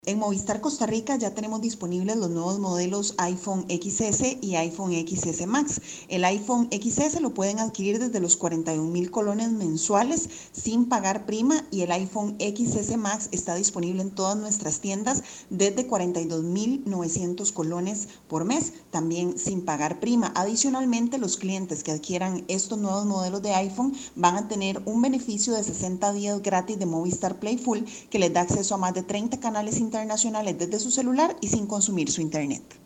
En Movistar Costa Rica ya tenemos disponibles los nuevos modelos iPhone XS y iPhone XS Max. El iPhone XS lo pueden adquirir desde los 41,000 colones mensuales sin pagar prima, y el iPhone XS Max está disponible en todas nuestras tiendas desde 42,900 colones por mes, también sin pagar prima. Adicionalmente, los clientes que adquieran estos nuevos modelos de iPhone van a tener un beneficio de 60 días gratis de Movistar Play Full, que les da acceso a más de 30 canales internacionales desde su celular y sin consumir su internet.